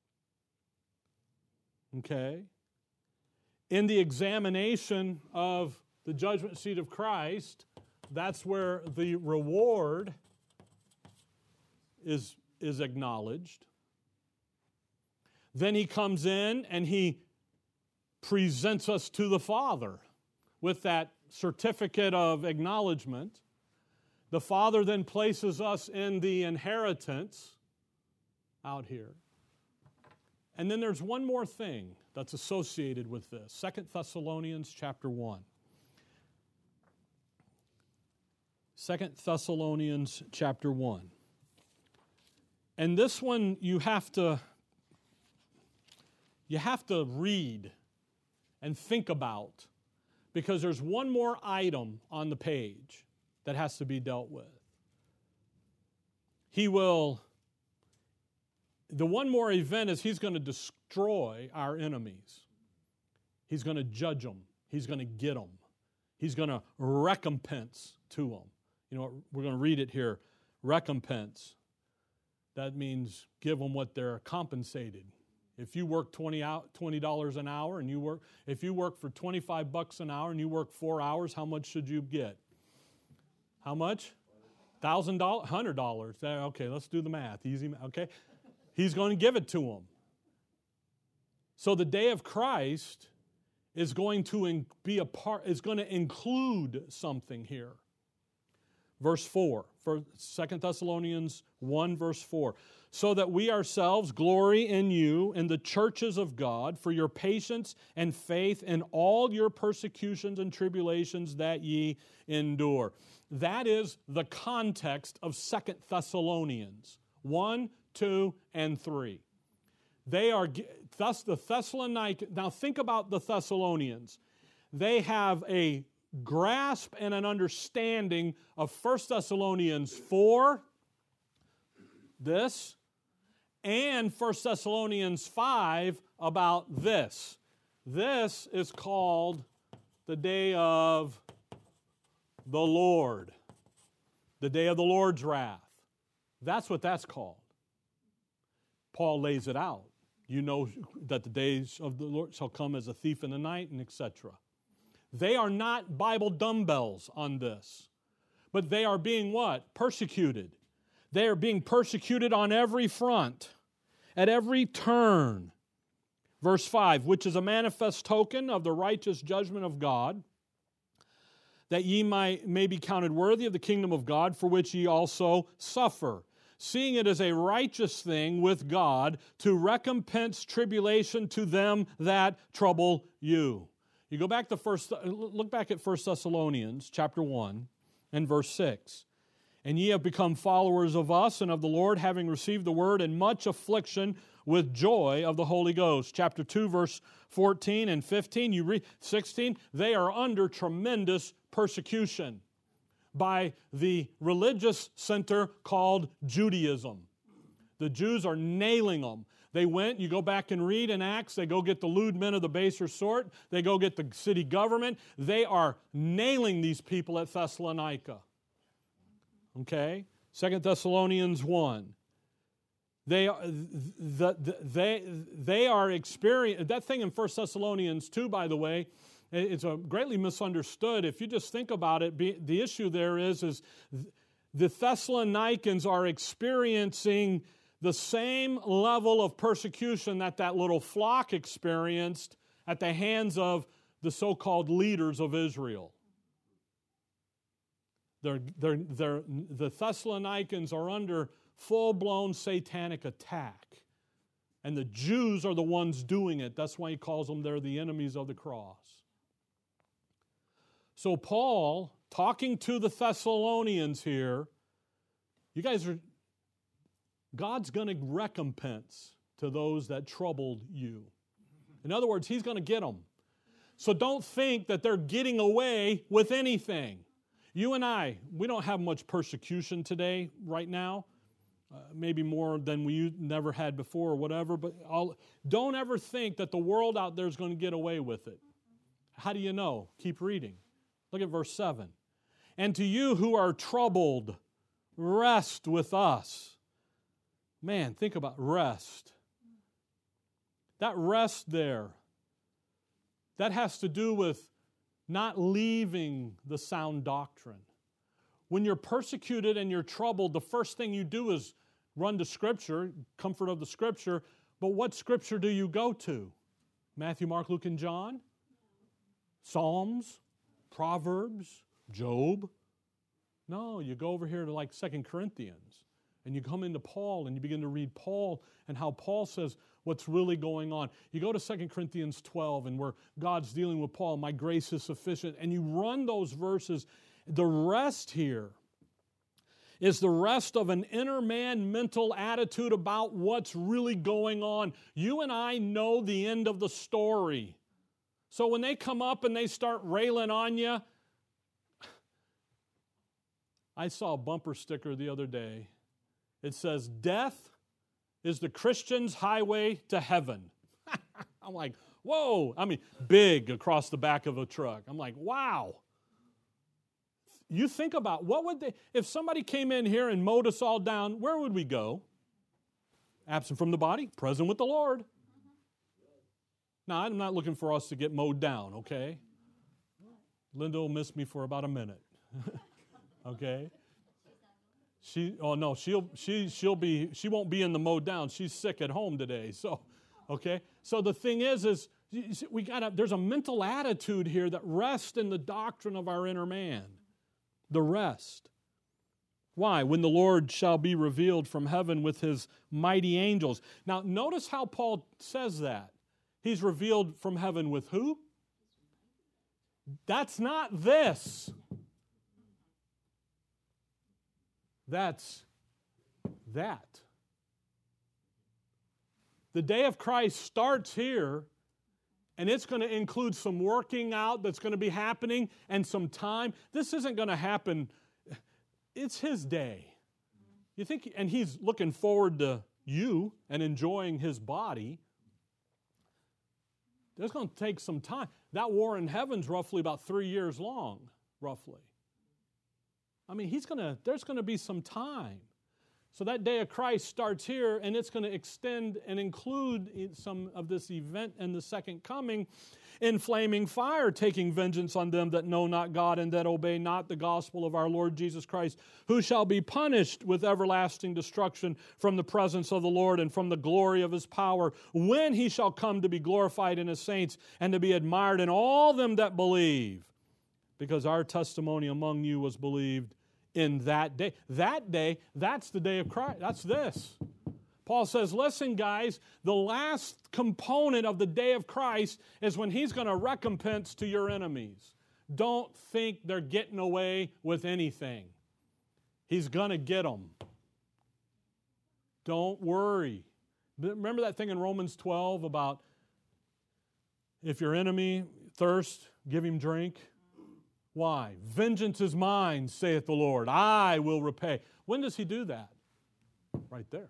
Okay. In the examination of the judgment seat of Christ, that's where the reward is, is acknowledged. Then he comes in and he presents us to the Father with that certificate of acknowledgement. The Father then places us in the inheritance out here. And then there's one more thing that's associated with this. Second Thessalonians chapter one. Second Thessalonians chapter one. And this one you have to you have to read and think about, because there's one more item on the page that has to be dealt with. He will, the one more event is he's going to destroy our enemies. He's going to judge them. He's going to get them. He's going to recompense to them. You know, we're going to read it here. Recompense. That means give them what they're compensated. If you work twenty dollars an hour and you work, if you work for twenty-five bucks an hour and you work four hours, how much should you get? How much? one thousand dollars? one hundred dollars. Okay, let's do the math. Easy, okay? He's going to give it to them. So the day of Christ is going to be a part, is going to include something here. Verse four, for Second Thessalonians one, verse four. So that we ourselves glory in you in the churches of God for your patience and faith in all your persecutions and tribulations that ye endure. That is the context of Second Thessalonians one, two, and three. They are, thus the Thessalonians, now think about the Thessalonians. They have a grasp and an understanding of First Thessalonians four, this, and First Thessalonians five about this. This is called the day of the Lord, the day of the Lord's wrath. That's what that's called. Paul lays it out. You know that the days of the Lord shall come as a thief in the night, and et cetera. They are not Bible dumbbells on this, but they are being what? Persecuted. They are being persecuted on every front, at every turn. Verse five, which is a manifest token of the righteous judgment of God, that ye might, may be counted worthy of the kingdom of God, for which ye also suffer, seeing it as a righteous thing with God to recompense tribulation to them that trouble you. You go back to first, look back at First Thessalonians chapter one and verse six. And ye have become followers of us and of the Lord, having received the word in much affliction with joy of the Holy Ghost. Chapter two, verse fourteen and fifteen, you read sixteen, they are under tremendous persecution by the religious center called Judaism. The Jews are nailing them. They went, you go back and read in Acts, they go get the lewd men of the baser sort, they go get the city government. They are nailing these people at Thessalonica. Okay? Second Thessalonians one. They are, the, the, they, they are experiencing, that thing in First Thessalonians two, by the way, it's a greatly misunderstood. If you just think about it, be, the issue there is, is the Thessalonians are experiencing the same level of persecution that that little flock experienced at the hands of the so-called leaders of Israel. They're, they're, they're, the Thessalonians are under full-blown satanic attack. And the Jews are the ones doing it. That's why he calls them, they're the enemies of the cross. So Paul, talking to the Thessalonians here, you guys are, God's going to recompense to those that troubled you. In other words, He's going to get them. So don't think that they're getting away with anything. You and I, we don't have much persecution today, right now. Uh, maybe more than we never had before or whatever, but I'll, don't ever think that the world out there is going to get away with it. How do you know? Keep reading. Look at verse seven. And to you who are troubled, rest with us. Man, think about rest. That rest there, that has to do with not leaving the sound doctrine. When you're persecuted and you're troubled, the first thing you do is run to Scripture, comfort of the Scripture. But what scripture do you go to? Matthew, Mark, Luke, and John? Psalms? Proverbs? Job? No, you go over here to like Second Corinthians. And you come into Paul and you begin to read Paul and how Paul says what's really going on. You go to Second Corinthians twelve and where God's dealing with Paul, my grace is sufficient. And you run those verses. The rest here is the rest of an inner man mental attitude about what's really going on. You and I know the end of the story. So when they come up and they start railing on you, I saw a bumper sticker the other day. It says, death is the Christian's highway to heaven. I'm like, whoa. I mean, big across the back of a truck. I'm like, wow. You think about, what would they, if somebody came in here and mowed us all down, where would we go? Absent from the body, present with the Lord. Now, I'm not looking for us to get mowed down, okay? Linda will miss me for about a minute. Okay? She, oh no, she'll she she'll be she won't be in the mowed down. She's sick at home today. So, okay. So the thing is, is we got there's a mental attitude here that rests in the doctrine of our inner man. The rest. Why? When the Lord shall be revealed from heaven with his mighty angels. Now, notice how Paul says that. He's revealed from heaven with who? That's not this. That's that. The day of Christ starts here, and it's going to include some working out that's going to be happening and some time. This isn't going to happen. It's his day. You think, and he's looking forward to you and enjoying his body. It's going to take some time. That war in heaven's roughly about three years long, roughly. I mean, he's gonna. There's going to be some time. So that day of Christ starts here, and it's going to extend and include some of this event and the second coming in flaming fire, taking vengeance on them that know not God and that obey not the gospel of our Lord Jesus Christ, who shall be punished with everlasting destruction from the presence of the Lord and from the glory of his power, when he shall come to be glorified in his saints and to be admired in all them that believe. Because our testimony among you was believed in that day. That day, that's the day of Christ. That's this. Paul says, listen, guys, the last component of the day of Christ is when he's going to recompense to your enemies. Don't think they're getting away with anything. He's going to get them. Don't worry. Remember that thing in Romans twelve about if your enemy thirsts, give him drink? Why? Vengeance is mine, saith the Lord. I will repay. When does he do that? Right there.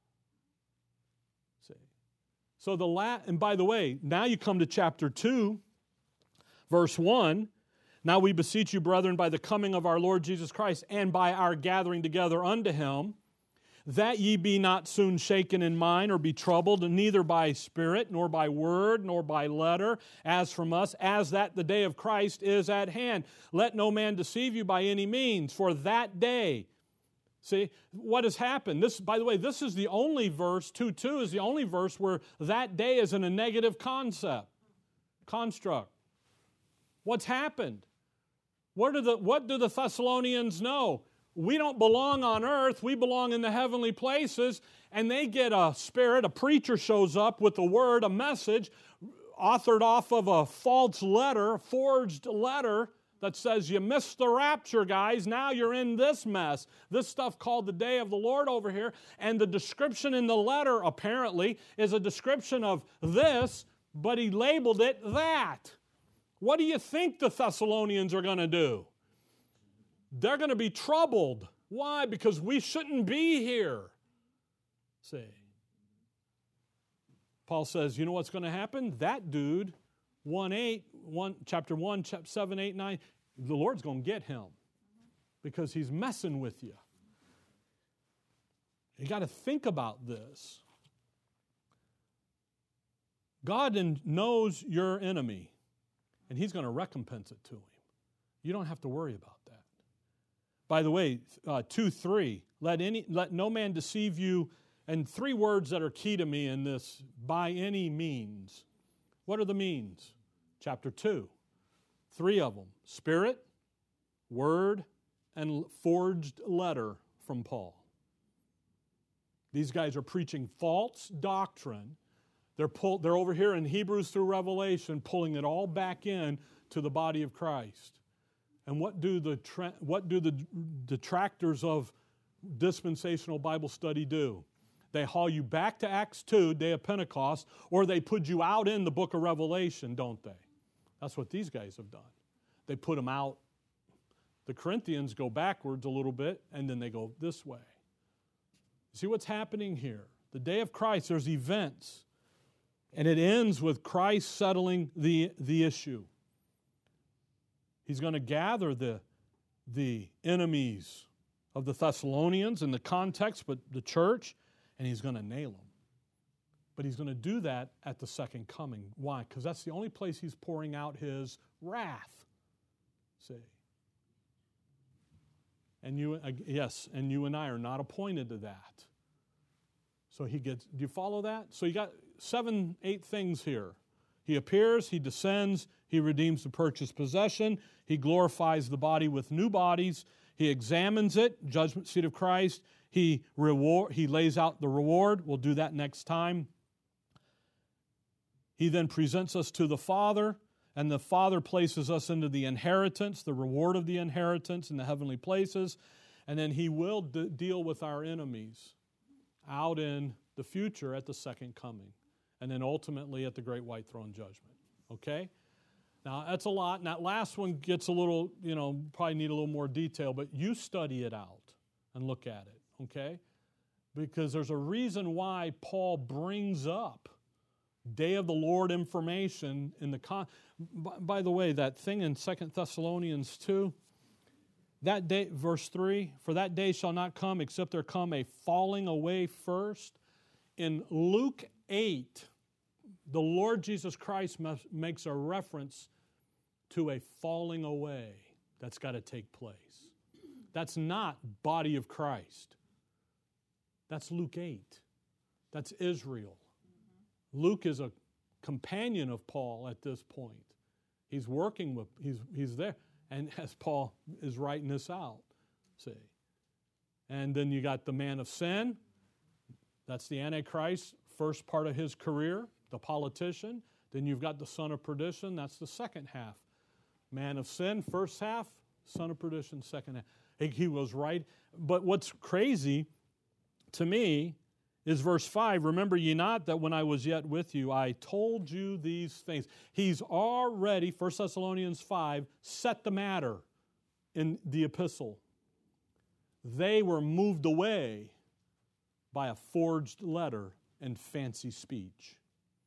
See. So the la- and by the way, now you come to chapter two, verse one. Now we beseech you, brethren, by the coming of our Lord Jesus Christ and by our gathering together unto him, that ye be not soon shaken in mind or be troubled, neither by spirit, nor by word, nor by letter, as from us, as that the day of Christ is at hand. Let no man deceive you by any means, for that day. See, what has happened? This, by the way, this is the only verse, two two is the only verse where that day is in a negative concept, construct. What's happened? What do the, what do the Thessalonians know? We don't belong on earth. We belong in the heavenly places. And they get a spirit, a preacher shows up with a word, a message, authored off of a false letter, forged letter that says, you missed the rapture, guys. Now you're in this mess. This stuff called the day of the Lord over here. And the description in the letter, apparently, is a description of this, but he labeled it that. What do you think the Thessalonians are going to do? They're going to be troubled. Why? Because we shouldn't be here. See. Paul says, you know what's going to happen? That dude, one eight, one, chapter one, chapter seven, eight, nine, the Lord's going to get him because he's messing with you. You got to think about this. God knows your enemy, and he's going to recompense it to him. You don't have to worry about that. By the way, uh, two three, let any let no man deceive you And three words that are key to me in this, by any means. What are the means? Chapter two. Three of them. Spirit, Word, and forged letter from Paul. These guys are preaching false doctrine. They're, pull, they're over here in Hebrews through Revelation, pulling it all back in to the body of Christ. And what do the tra- what do the detractors of dispensational Bible study do? They haul you back to Acts two, day of Pentecost, or they put you out in the book of Revelation, don't they? That's what these guys have done. They put them out. The Corinthians go backwards a little bit, and then they go this way. See what's happening here? The day of Christ, there's events, and it ends with Christ settling the, the issue. He's going to gather the, the enemies of the Thessalonians in the context, but the church, and he's going to nail them. But he's going to do that at the second coming. Why? Because that's the only place he's pouring out his wrath. See? And you, yes, and you and I are not appointed to that. So he gets, do you follow that? So you got seven, eight things here. He appears, he descends, he redeems the purchased possession, he glorifies the body with new bodies, he examines it, judgment seat of Christ, he reward, he lays out the reward. We'll do that next time. He then presents us to the Father, and the Father places us into the inheritance, the reward of the inheritance in the heavenly places, and then he will d- deal with our enemies out in the future at the second coming, and then ultimately at the great white throne judgment. Okay? Now, that's a lot, and that last one gets a little, you know, probably need a little more detail, but you study it out and look at it, okay? Because there's a reason why Paul brings up day of the Lord information in the con. By, by the way, that thing in Second Thessalonians two, that day, verse three, for that day shall not come except there come a falling away first. In Luke eight, the Lord Jesus Christ makes a reference to a falling away that's got to take place. That's not body of Christ. That's Luke eight. That's Israel. Luke is a companion of Paul at this point. He's working with, he's, he's there. And as Paul is writing this out, see. And then you got the man of sin. That's the Antichrist, first part of his career, the politician. Then you've got the son of perdition. That's the second half. Man of sin, first half. Son of perdition, second half. He, he was right. But what's crazy to me is verse five, remember ye not that when I was yet with you, I told you these things. He's already, First Thessalonians five, set the matter in the epistle. They were moved away by a forged letter and fancy speech.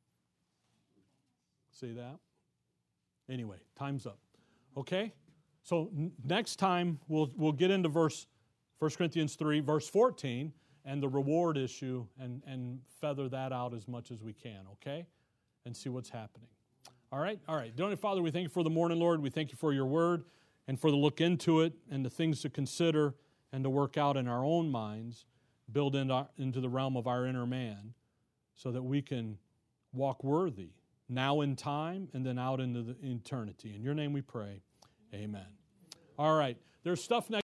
See that? Anyway, time's up. Okay? So n- next time we'll we'll get into verse First Corinthians three, verse fourteen, and the reward issue, and, and feather that out as much as we can, okay? And see what's happening. All right? All right. Dear Father, we thank you for the morning, Lord. We thank you for your word and for the look into it and the things to consider and to work out in our own minds, build into, our, into the realm of our inner man so that we can walk worthy, now in time and then out into the eternity. In your name we pray. Amen. All right. There's stuff next.